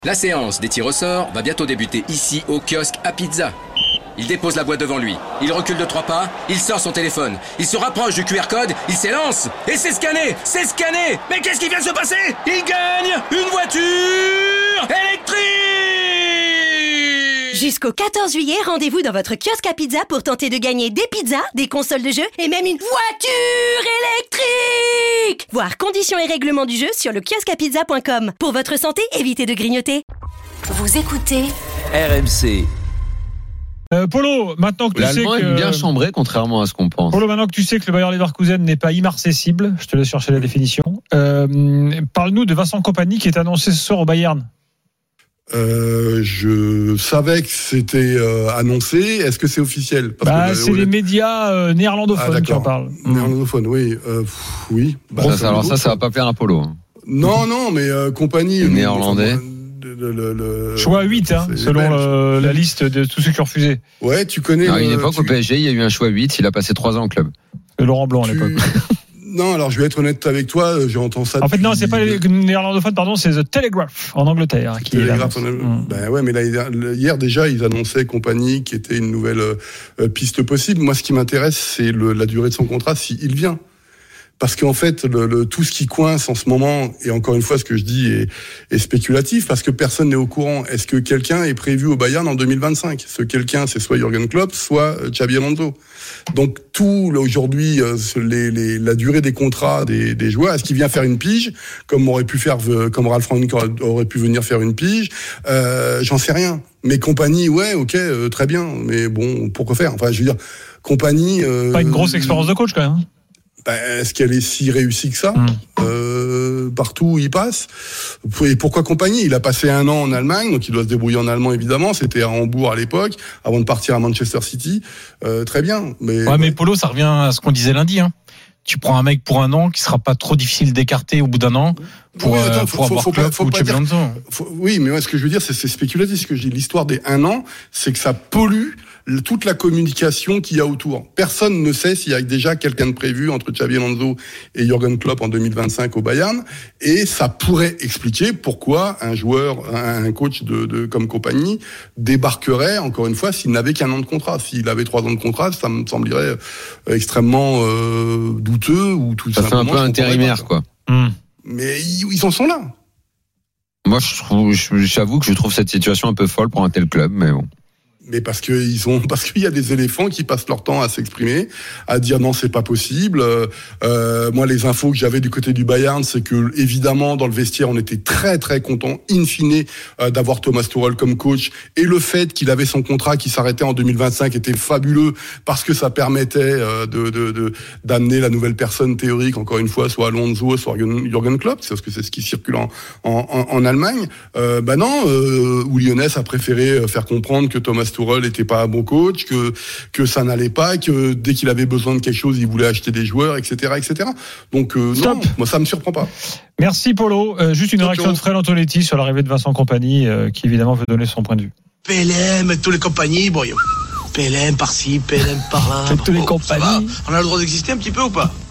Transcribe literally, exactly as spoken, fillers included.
La séance des tirs au sort va bientôt débuter ici au kiosque à pizza. Il dépose la boîte devant lui, il recule de trois pas, il sort son téléphone, il se rapproche du Q R code, il s'élance et c'est scanné, c'est scanné. Mais qu'est-ce qui vient de se passer? Il gagne une voiture électrique! Jusqu'au quatorze juillet, rendez-vous dans votre kiosque à pizza pour tenter de gagner des pizzas, des consoles de jeu et même une voiture électrique. Voir conditions et règlements du jeu sur le kiosque à pizza point com. Pour votre santé, évitez de grignoter. Vous écoutez R M C. Euh, Polo, maintenant que tu L'Allemand sais que est bien chambré, contrairement à ce qu'on pense. Polo, maintenant que tu sais que le Bayer Leverkusen n'est pas immarcessible, je te laisse chercher la définition. Euh, parle-nous de Vincent Kompany qui est annoncé ce soir au Bayern. Euh, je savais que c'était euh, annoncé. Est-ce que c'est officiel? Parce bah, que, c'est euh, les médias euh, néerlandophones ah, qui en parlent. Néerlandophones, oui. Euh, pff, oui. Bah, ça, ça, alors ça, ça va pas plaire à Polo. Non, non, mais euh, Kompany. Néerlandais. Le, le, le, choix huit, hein, selon le, la liste de tous ceux qui ont refusé. Ouais, tu connais. À une époque, tu... au P S G, il y a eu un choix huit, il a passé trois ans au club. C'est Laurent Blanc tu... à l'époque. Non, alors je vais être honnête avec toi, j'entends ça. En fait, non, c'est pas les de... néerlandophones, pardon, c'est The Telegraph en Angleterre. Qui Telegraph, est mmh. Ben ouais, mais là, hier déjà, ils annonçaient Kompany qui était une nouvelle euh, piste possible. Moi, ce qui m'intéresse, c'est le, la durée de son contrat, s'il vient. Parce qu'en fait, le, le, tout ce qui coince en ce moment, et encore une fois, ce que je dis est, est spéculatif, parce que personne n'est au courant. Est-ce que quelqu'un est prévu au Bayern en deux mille vingt-cinq? Ce quelqu'un, c'est soit Jürgen Klopp, soit Xabi Alonso. Donc tout, là, aujourd'hui, les, les, la durée des contrats des, des joueurs, est-ce qu'il vient faire une pige, comme aurait pu faire, comme Ralf Rangnick aurait pu venir faire une pige? euh, J'en sais rien. Mais Kompany, ouais, ok, euh, très bien. Mais bon, pourquoi faire? Enfin, je veux dire, Kompany... Euh, pas une grosse expérience de coach, quand même. Ben, est-ce qu'elle est si réussie que ça? mmh. euh, Partout où il passe. Et pourquoi Kompany? Il a passé un an en Allemagne, donc il doit se débrouiller en allemand évidemment. C'était à Hambourg à l'époque, avant de partir à Manchester City. Euh, très bien. Mais, ouais, mais Polo, ça revient à ce qu'on disait lundi. Hein. Tu prends un mec pour un an qui sera pas trop difficile d'écarter au bout d'un an pour, oui, attends, euh, pour faut, avoir faut, Klopp faut, faut ou Xabi Alonso. Oui, mais moi, ce que je veux dire, c'est, c'est spéculatif. Ce que je dis, l'histoire des un an, c'est que ça pollue toute la communication qu'il y a autour. Personne ne sait s'il y a déjà quelqu'un de prévu entre Xabi Alonso et Jürgen Klopp en deux mille vingt-cinq au Bayern, et ça pourrait expliquer pourquoi un joueur, un coach de, de comme Kompany débarquerait, encore une fois, s'il n'avait qu'un an de contrat. S'il avait trois ans de contrat, ça me semblerait extrêmement euh, douteux ou tout ça simplement. Ça fait un peu intérimaire, quoi. Mmh. Mais ils, ils en sont là. Moi, je trouve, j'avoue que je trouve cette situation un peu folle pour un tel club, mais bon. Mais parce que ils ont, parce qu'il y a des éléphants qui passent leur temps à s'exprimer, à dire non, c'est pas possible. Euh, moi, les infos que j'avais du côté du Bayern, c'est que évidemment dans le vestiaire, on était très très content, in fine, euh, d'avoir Thomas Tuchel comme coach, et le fait qu'il avait son contrat qui s'arrêtait en deux mille vingt-cinq était fabuleux parce que ça permettait euh, de, de, de d'amener la nouvelle personne théorique, encore une fois, soit Alonso, soit Jürgen Klopp, parce que c'est ce qui circule en en, en Allemagne. Euh, bah non, euh, où Lyonès a préféré faire comprendre que Thomas Tuchel n'était pas un bon coach, que que ça n'allait pas, que dès qu'il avait besoin de quelque chose, il voulait acheter des joueurs, et cetera, et cetera. Donc euh, non, moi ça me surprend pas. Merci Polo. Euh, juste une Stop réaction de Fred Antonetti sur l'arrivée de Vincent Kompany, euh, qui évidemment veut donner son point de vue. P L M, tous les compagnies, bon, P L M par-ci, P L M par-là. Tous les compagnies. On a le droit d'exister un petit peu ou pas?